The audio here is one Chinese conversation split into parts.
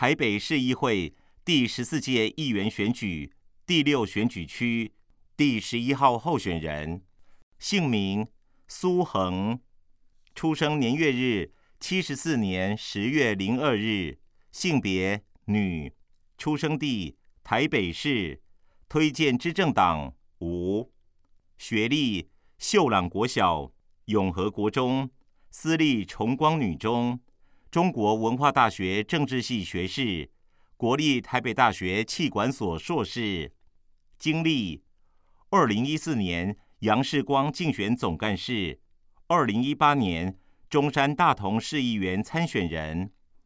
台北市议会第14届议员选举第6选举区第11号候选人，姓名苏恒，出生年月日74年10月02日，性别女，出生地台北市，推荐之政党无，学历秀朗国小、永和国中、私立崇光女中、中国文化大学政治系学士，国立台北大学企管所硕士。经历2014年杨世光竞选总干事，2018年中山大同市议员参选人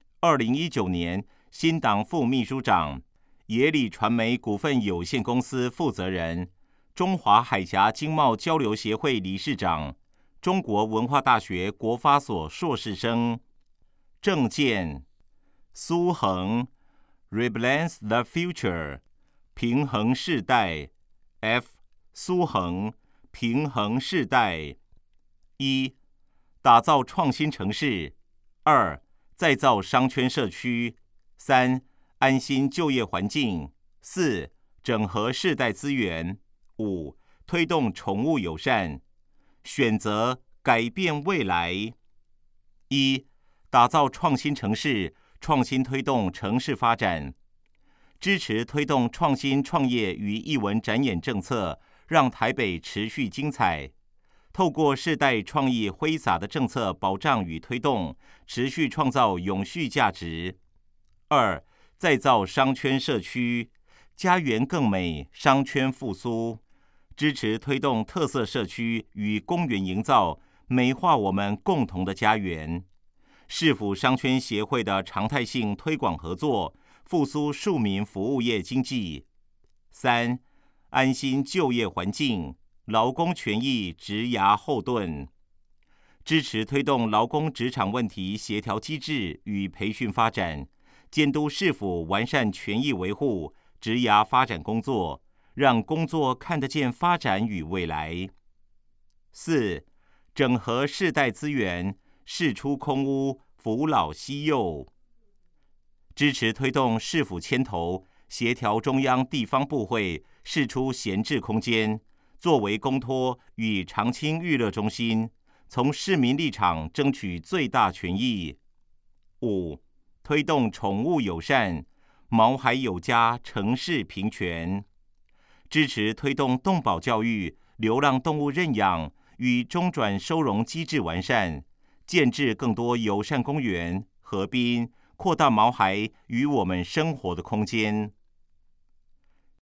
，2019年新党副秘书长，野里传媒股份有限公司负责人，中华海峡经贸交流协会理事长，中国文化大学国发所硕士生。政见苏恒 Rebalance the Future 平衡世代 F 苏恒平衡世代。1. 打造创新城市。2. 再造商圈社区。3. 安心就业环境。4. 整合世代资源。5. 推动宠物友善。选择改变未来。1. 打造创新城市，创新推动城市发展，支持推动创新创业与艺文展演政策，让台北持续精彩。透过世代创意挥洒的政策保障与推动，持续创造永续价值。2. 再造商圈社区，家园更美，商圈复苏，支持推动特色社区与公园营造，美化我们共同的家园。市府商圈协会的常态性推广合作，复苏庶民服务业经济。3. 安心就业环境，劳工权益职涯后盾，支持推动劳工职场问题协调机制与培训发展，监督市府完善权益维护、职涯发展工作，让工作看得见发展与未来。4. 整合世代资源，释出空屋，扶老惜幼，支持推动市府牵头，协调中央地方部会，释出闲置空间，作为公托与长青育乐中心，从市民立场争取最大权益。5. 推动宠物友善，毛孩有家，城市平权，支持推动动保教育、流浪动物认养与中转收容机制完善，建置更多友善公园、河滨，扩大毛孩与我们生活的空间。